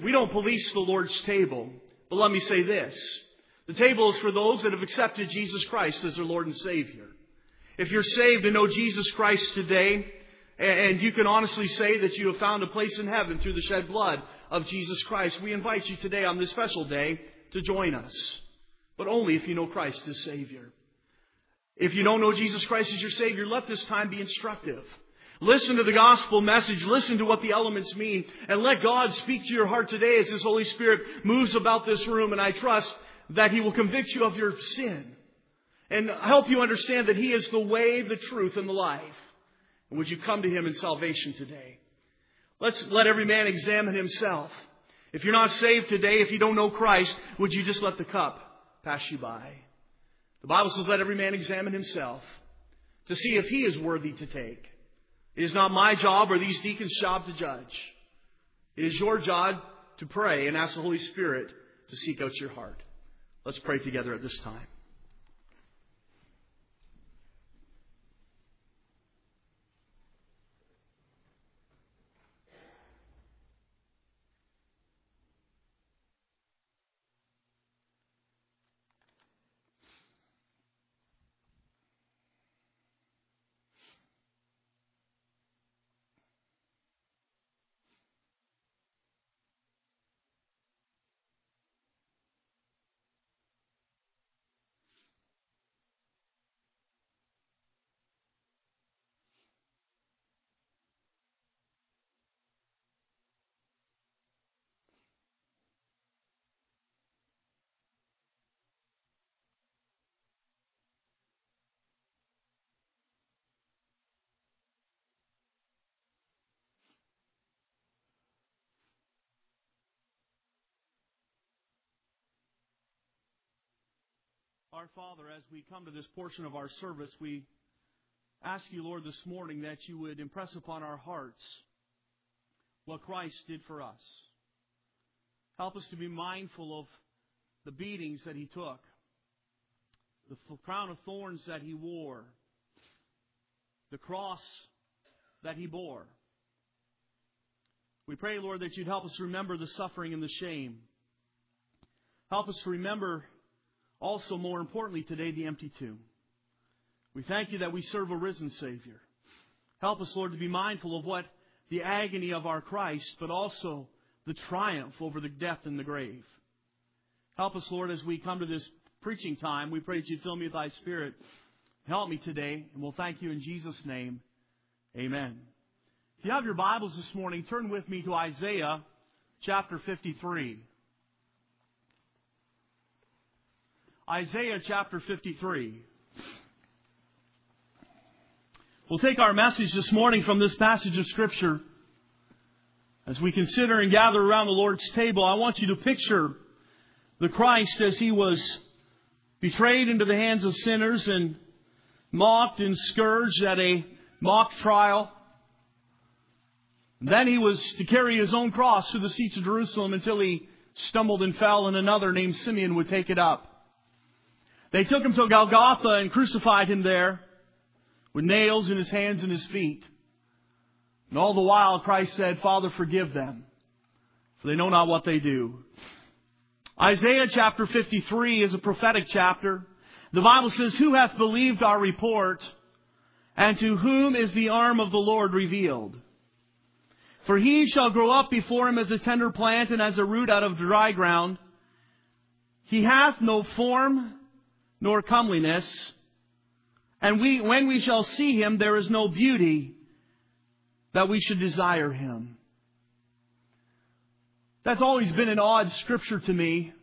We don't police the Lord's table. But let me say this. The table is for those that have accepted Jesus Christ as their Lord and Savior. If you're saved and know Jesus Christ today, and you can honestly say that you have found a place in heaven through the shed blood of Jesus Christ, we invite you today on this special day to join us. But only if you know Christ as Savior. If you don't know Jesus Christ as your Savior, let this time be instructive. Listen to the gospel message. Listen to what the elements mean. And let God speak to your heart today as His Holy Spirit moves about this room. And I trust that He will convict you of your sin. And help you understand that He is the way, the truth, and the life. And would you come to Him in salvation today? Let's let every man examine himself. If you're not saved today, if you don't know Christ, would you just let the cup pass you by? The Bible says let every man examine himself to see if he is worthy to take. It is not my job or these deacons' job to judge. It is your job to pray and ask the Holy Spirit to seek out your heart. Let's pray together at this time. Our Father, as we come to this portion of our service, we ask you, Lord, this morning that you would impress upon our hearts what Christ did for us. Help us to be mindful of the beatings that He took, the crown of thorns that He wore, the cross that He bore. We pray, Lord, that you'd help us remember the suffering and the shame. Help us to remember also, more importantly today, the empty tomb. We thank you that we serve a risen Savior. Help us, Lord, to be mindful of what the agony of our Christ, but also the triumph over the death and the grave. Help us, Lord, as we come to this preaching time. We pray that you fill me with thy Spirit. Help me today, and we'll thank you in Jesus' name. Amen. If you have your Bibles this morning, turn with me to Isaiah chapter 53. Isaiah chapter 53. We'll take our message this morning from this passage of Scripture. As we consider and gather around the Lord's table, I want you to picture the Christ as He was betrayed into the hands of sinners and mocked and scourged at a mock trial. And then He was to carry His own cross to the streets of Jerusalem until He stumbled and fell, and another named Simeon would take it up. They took Him to Golgotha and crucified Him there with nails in His hands and His feet. And all the while Christ said, Father, forgive them, for they know not what they do. Isaiah chapter 53 is a prophetic chapter. The Bible says, who hath believed our report, and to whom is the arm of the Lord revealed? For he shall grow up before Him as a tender plant and as a root out of dry ground. He hath no form nor comeliness, and when we shall see Him, there is no beauty that we should desire Him. That's always been an odd scripture to me,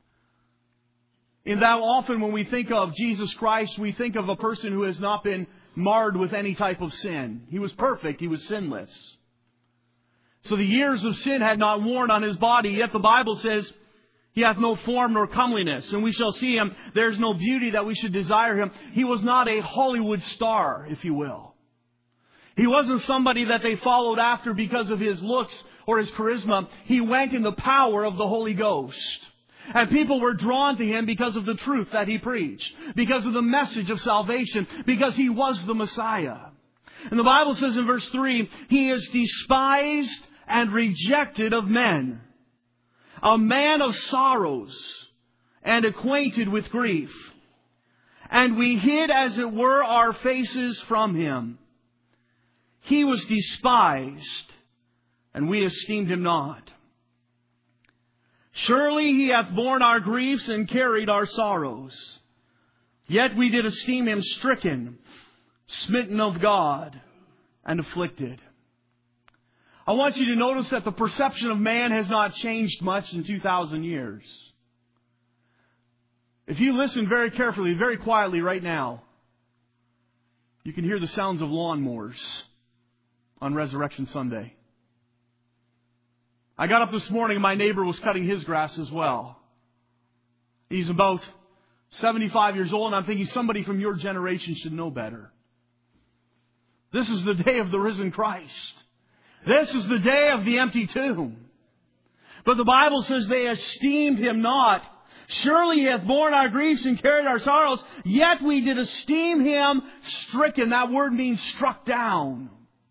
in that often when we think of Jesus Christ, we think of a person who has not been marred with any type of sin. He was perfect. He was sinless. So the years of sin had not worn on His body, yet the Bible says, He hath no form nor comeliness, and we shall see Him. There's no beauty that we should desire Him. He was not a Hollywood star, if you will. He wasn't somebody that they followed after because of His looks or His charisma. He went in the power of the Holy Ghost. And people were drawn to Him because of the truth that He preached, because of the message of salvation, because He was the Messiah. And the Bible says in verse 3, He is despised and rejected of men, a man of sorrows and acquainted with grief. And we hid, as it were, our faces from Him. He was despised, and we esteemed Him not. Surely He hath borne our griefs and carried our sorrows. Yet we did esteem Him stricken, smitten of God, and afflicted. I want you to notice that the perception of man has not changed much in 2,000 years. If you listen very carefully, very quietly right now, you can hear the sounds of lawnmowers on Resurrection Sunday. I got up this morning and my neighbor was cutting his grass as well. He's about 75 years old, and I'm thinking somebody from your generation should know better. This is the day of the risen Christ. This is the day of the empty tomb. But the Bible says they esteemed Him not. Surely He hath borne our griefs and carried our sorrows, yet we did esteem Him stricken. That word means struck down.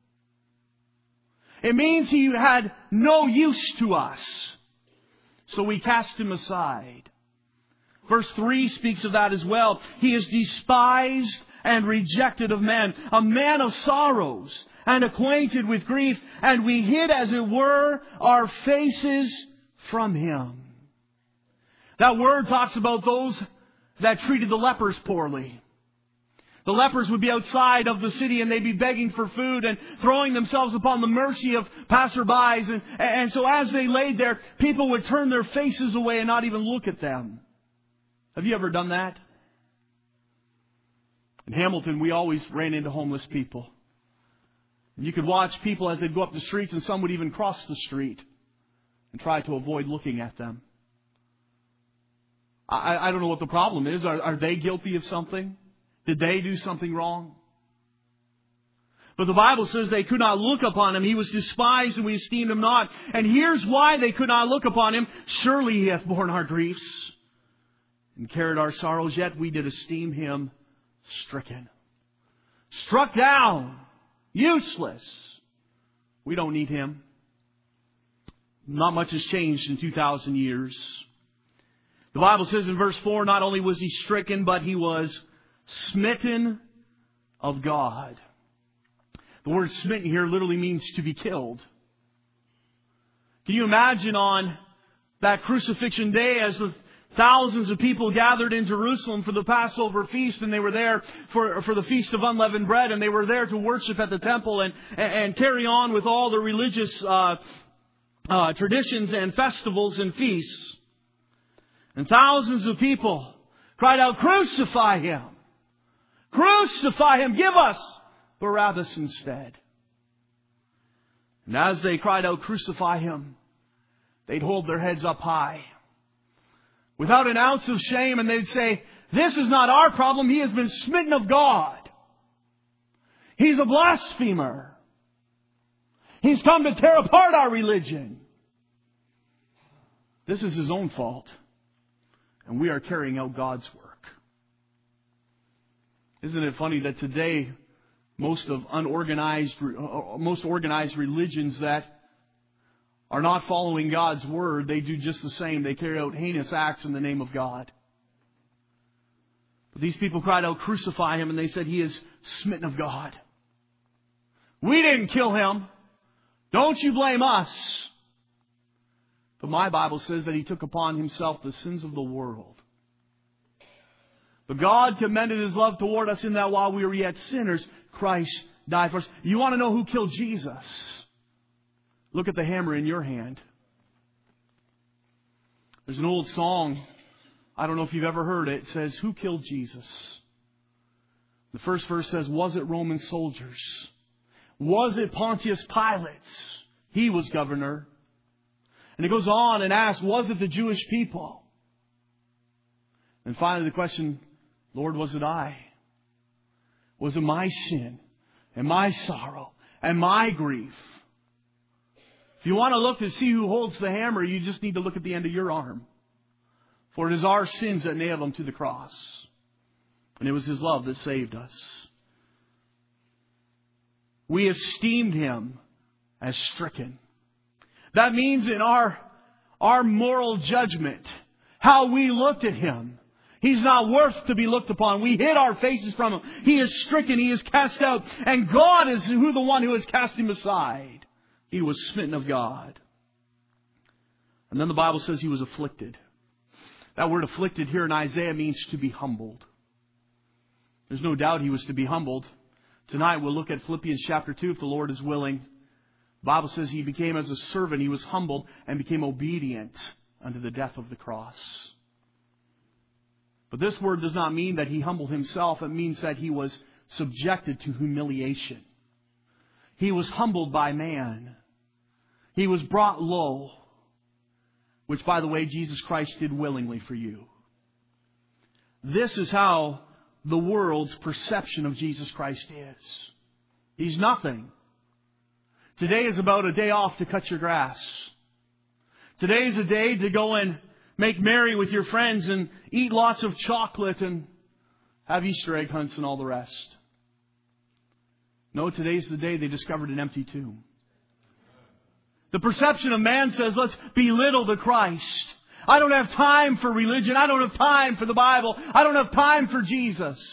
It means He had no use to us. So we cast Him aside. Verse 3 speaks of that as well. He is despised and rejected of men, a man of sorrows and acquainted with grief, and we hid, as it were, our faces from Him. That word talks about those that treated the lepers poorly. The lepers would be outside of the city and they'd be begging for food and throwing themselves upon the mercy of passerbys. And so as they laid there, people would turn their faces away and not even look at them. Have you ever done that? In Hamilton, we always ran into homeless people. And you could watch people as they'd go up the streets, and some would even cross the street and try to avoid looking at them. I don't know what the problem is. Are they guilty of something? Did they do something wrong? But the Bible says they could not look upon Him. He was despised and we esteemed Him not. And here's why they could not look upon Him. Surely He hath borne our griefs and carried our sorrows, yet we did esteem Him stricken. Struck down. Useless. We don't need Him. Not much has changed in 2,000 years. The Bible says in verse 4, not only was He stricken, but He was smitten of God. The word smitten here literally means to be killed. Can you imagine on that crucifixion day as the thousands of people gathered in Jerusalem for the Passover feast, and they were there for the Feast of Unleavened Bread, and they were there to worship at the temple and carry on with all the religious traditions and festivals and feasts. And thousands of people cried out, "Crucify Him! Crucify Him! Give us Barabbas instead." And as they cried out, "Crucify Him," they'd hold their heads up high without an ounce of shame, and they'd say, "This is not our problem. He has been smitten of God. He's a blasphemer. He's come to tear apart our religion. This is His own fault. And we are carrying out God's work." Isn't it funny that today most organized religions that are not following God's word, they do just the same. They carry out heinous acts in the name of God. But these people cried out, "Crucify Him," and they said, "He is smitten of God. We didn't kill Him. Don't you blame us." But my Bible says that He took upon Himself the sins of the world. But God commended His love toward us in that while we were yet sinners, Christ died for us. You want to know who killed Jesus? Look at the hammer in your hand. There's an old song. I don't know if you've ever heard it. It says, "Who killed Jesus?" The first verse says, "Was it Roman soldiers? Was it Pontius Pilate? He was governor." And it goes on and asks, "Was it the Jewish people?" And finally the question, "Lord, was it I? Was it my sin and my sorrow and my grief?" If you want to look to see who holds the hammer, you just need to look at the end of your arm. For it is our sins that nailed Him to the cross. And it was His love that saved us. We esteemed Him as stricken. That means in our our moral judgment, how we looked at Him. He's not worth to be looked upon. We hid our faces from Him. He is stricken. He is cast out. And God is the one who has cast Him aside. He was smitten of God. And then the Bible says He was afflicted. That word afflicted here in Isaiah means to be humbled. There's no doubt He was to be humbled. Tonight we'll look at Philippians chapter 2 if the Lord is willing. The Bible says He became as a servant. He was humbled and became obedient unto the death of the cross. But this word does not mean that He humbled Himself. It means that He was subjected to humiliation. He was humbled by man. He was brought low. Which, by the way, Jesus Christ did willingly for you. This is how the world's perception of Jesus Christ is. He's nothing. Today is about a day off to cut your grass. Today is a day to go and make merry with your friends and eat lots of chocolate and have Easter egg hunts and all the rest. No, today's the day they discovered an empty tomb. The perception of man says, let's belittle the Christ. I don't have time for religion. I don't have time for the Bible. I don't have time for Jesus.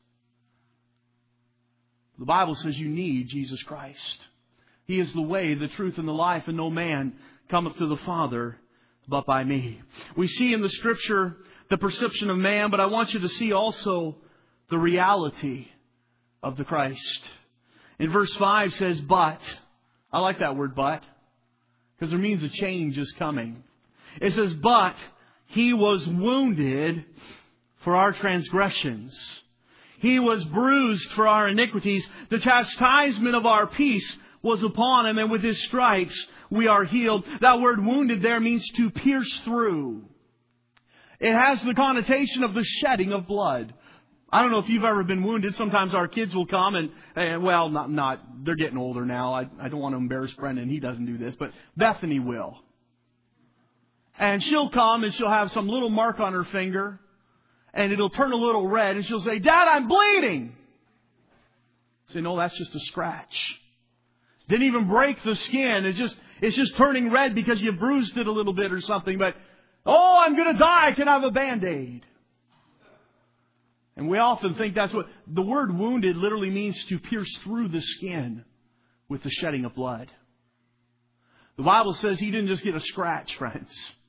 The Bible says you need Jesus Christ. He is the way, the truth, and the life, and no man cometh to the Father but by me. We see in the Scripture the perception of man, but I want you to see also the reality of the Christ. In verse 5 says, but. I like that word, but, because it means a change is coming. It says, but He was wounded for our transgressions. He was bruised for our iniquities. The chastisement of our peace was upon Him, and with His stripes we are healed. That word wounded there means to pierce through. It has the connotation of the shedding of blood. I don't know if you've ever been wounded. Sometimes our kids will come and they're getting older now. I don't want to embarrass Brendan. He doesn't do this, but Bethany will. And she'll come and she'll have some little mark on her finger and it'll turn a little red and she'll say, Dad, I'm bleeding. I say, no, that's just a scratch. Didn't even break the skin. It's just turning red because you bruised it a little bit or something. But, oh, I'm going to die. I can have a Band-Aid. And we often think that's what the word wounded literally means, to pierce through the skin with the shedding of blood. The Bible says He didn't just get a scratch, friends.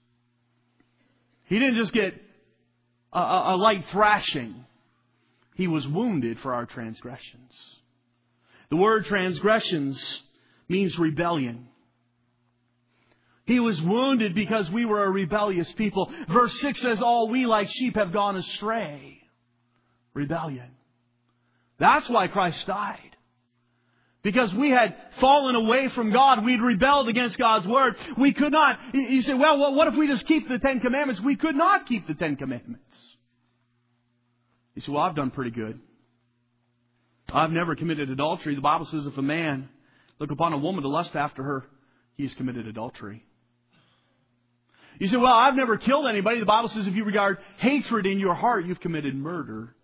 He didn't just get a light thrashing. He was wounded for our transgressions. The word transgressions means rebellion. He was wounded because we were a rebellious people. Verse 6 says, all we like sheep have gone astray. Rebellion. That's why Christ died. Because we had fallen away from God. We'd rebelled against God's Word. We could not. You say, well, what if we just keep the Ten Commandments? We could not keep the Ten Commandments. You say, well, I've done pretty good. I've never committed adultery. The Bible says if a man look upon a woman to lust after her, he's committed adultery. You say, well, I've never killed anybody. The Bible says if you regard hatred in your heart, you've committed murder.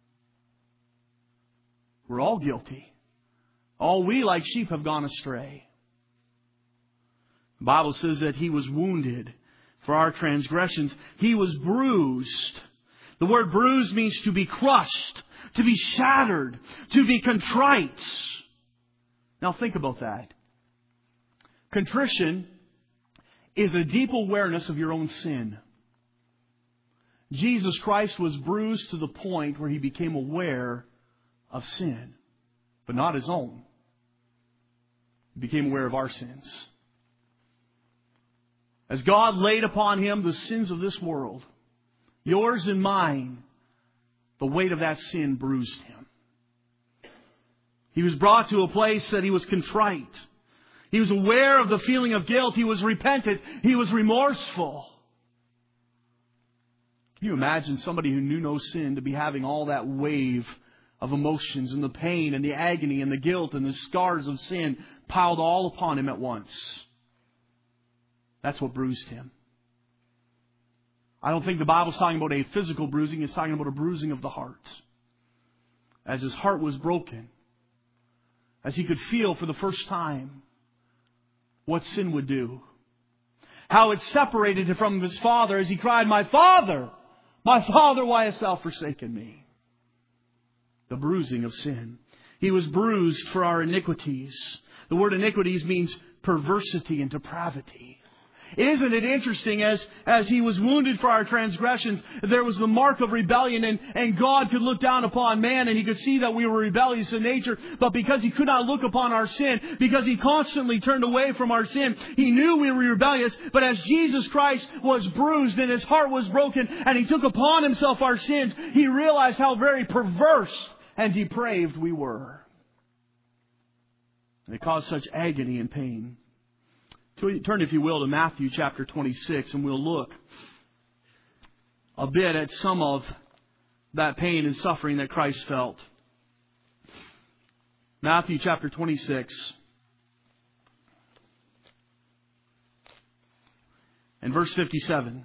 We're all guilty. All we like sheep have gone astray. The Bible says that He was wounded for our transgressions. He was bruised. The word bruised means to be crushed, to be shattered, to be contrite. Now think about that. Contrition is a deep awareness of your own sin. Jesus Christ was bruised to the point where He became aware of sin, but not His own. He became aware of our sins. As God laid upon Him the sins of this world, yours and mine, the weight of that sin bruised Him. He was brought to a place that He was contrite. He was aware of the feeling of guilt. He was repentant. He was remorseful. Can you imagine somebody who knew no sin to be having all that wave of emotions and the pain and the agony and the guilt and the scars of sin piled all upon him at once? That's what bruised him. I don't think the Bible's talking about a physical bruising. It's talking about a bruising of the heart. As his heart was broken, as he could feel for the first time what sin would do. how it separated him from his Father as he cried, my Father, why hast thou forsaken me? The bruising of sin. He was bruised for our iniquities. The word iniquities means perversity and depravity. Isn't it interesting, as He was wounded for our transgressions, there was the mark of rebellion, and God could look down upon man and He could see that we were rebellious in nature, but because He could not look upon our sin, because He constantly turned away from our sin, He knew we were rebellious, but as Jesus Christ was bruised and His heart was broken and He took upon Himself our sins, He realized how very perverse and depraved we were. And it caused such agony and pain. Turn, if you will, to Matthew chapter 26, and we'll look a bit at some of that pain and suffering that Christ felt. Matthew chapter 26 and verse 57.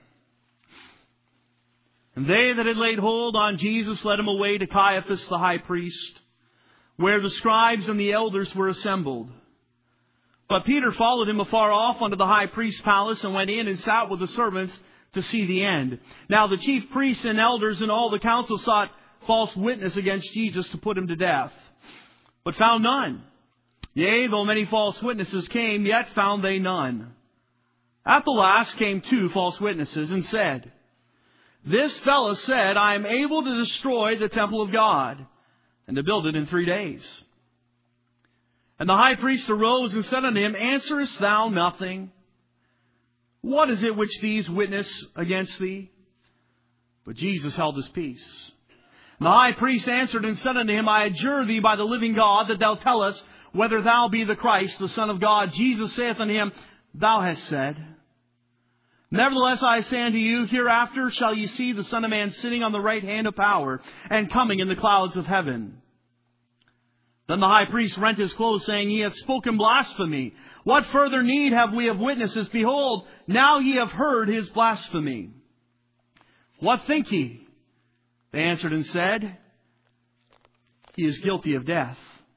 And they that had laid hold on Jesus led Him away to Caiaphas the high priest, where the scribes and the elders were assembled. But Peter followed Him afar off unto the high priest's palace, and went in and sat with the servants to see the end. Now the chief priests and elders and all the council sought false witness against Jesus to put Him to death, but found none. Yea, though many false witnesses came, yet found they none. At the last came 2 false witnesses, and said, This fellow said, I am able to destroy the temple of God, and to build it in 3 days. And the high priest arose and said unto him, Answerest thou nothing? What is it which these witness against thee? But Jesus held His peace. And the high priest answered and said unto him, I adjure thee by the living God that thou tell us whether thou be the Christ, the Son of God. Jesus saith unto him, Thou hast said. Nevertheless, I say unto you, hereafter shall ye see the Son of Man sitting on the right hand of power, and coming in the clouds of heaven. Then the high priest rent his clothes, saying, Ye have spoken blasphemy. What further need have we of witnesses? Behold, now ye have heard his blasphemy. What think ye? They answered and said, He is guilty of death.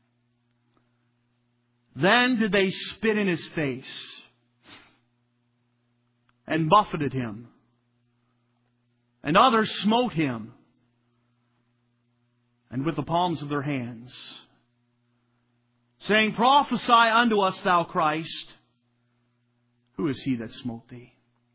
Then did they spit in His face, and buffeted Him. And others smote Him, and with the palms of their hands, saying, Prophesy unto us, thou Christ. Who is he that smote thee?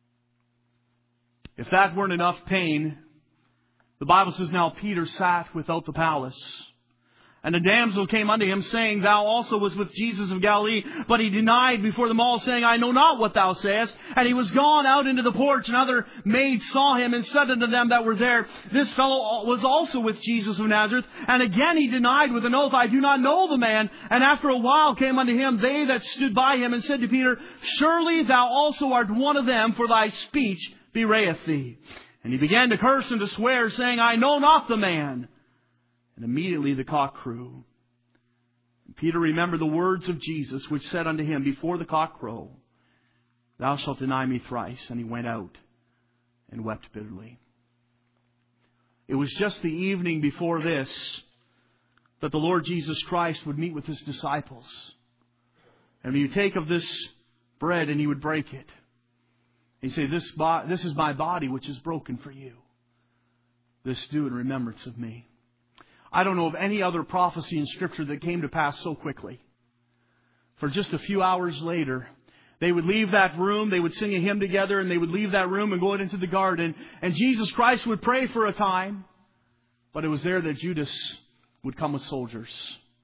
If that weren't enough pain, the Bible says, Now Peter sat without the palace. And a damsel came unto him, saying, Thou also was with Jesus of Galilee. But he denied before them all, saying, I know not what thou sayest. And he was gone out into the porch, and other maids saw him, and said unto them that were there, This fellow was also with Jesus of Nazareth. And again he denied with an oath, I do not know the man. And after a while came unto him they that stood by him, and said to Peter, Surely thou also art one of them, for thy speech bewrayeth thee. And he began to curse and to swear, saying, I know not the man. And immediately the cock crew. And Peter remembered the words of Jesus, which said unto him before the cock crow, Thou shalt deny me thrice. And he went out and wept bitterly. It was just the evening before this that the Lord Jesus Christ would meet with His disciples. And He would take of this bread and He would break it. He'd say, This is my body which is broken for you. This do in remembrance of me. I don't know of any other prophecy in Scripture that came to pass so quickly. For just a few hours later, they would leave that room, they would sing a hymn together, and they would leave that room and go out into the garden. And Jesus Christ would pray for a time. But it was there that Judas would come with soldiers.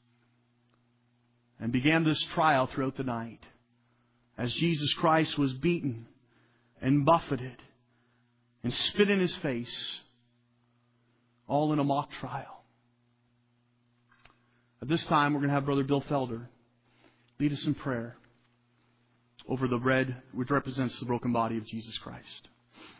And began this trial throughout the night. As Jesus Christ was beaten and buffeted and spit in His face. All in a mock trial. At this time, we're going to have Brother Bill Felder lead us in prayer over the bread which represents the broken body of Jesus Christ.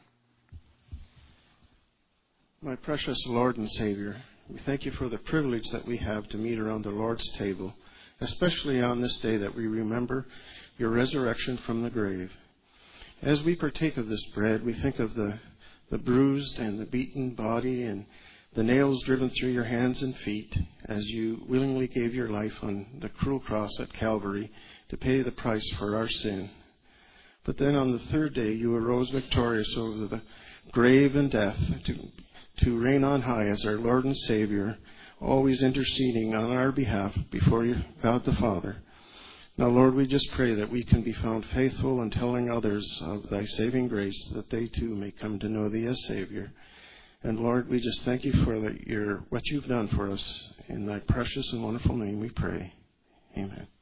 My precious Lord and Savior, we thank You for the privilege that we have to meet around the Lord's table, especially on this day that we remember Your resurrection from the grave. As we partake of this bread, we think of the bruised and the beaten body and the nails driven through Your hands and feet as You willingly gave Your life on the cruel cross at Calvary to pay the price for our sin. But then on the third day you arose victorious over the grave and death to reign on high as our Lord and Savior, always interceding on our behalf before you, God the Father. Now, Lord, we just pray that we can be found faithful in telling others of thy saving grace, that they too may come to know thee as Savior. And Lord, we just thank you for what you've done for us. In thy precious and wonderful name we pray. Amen.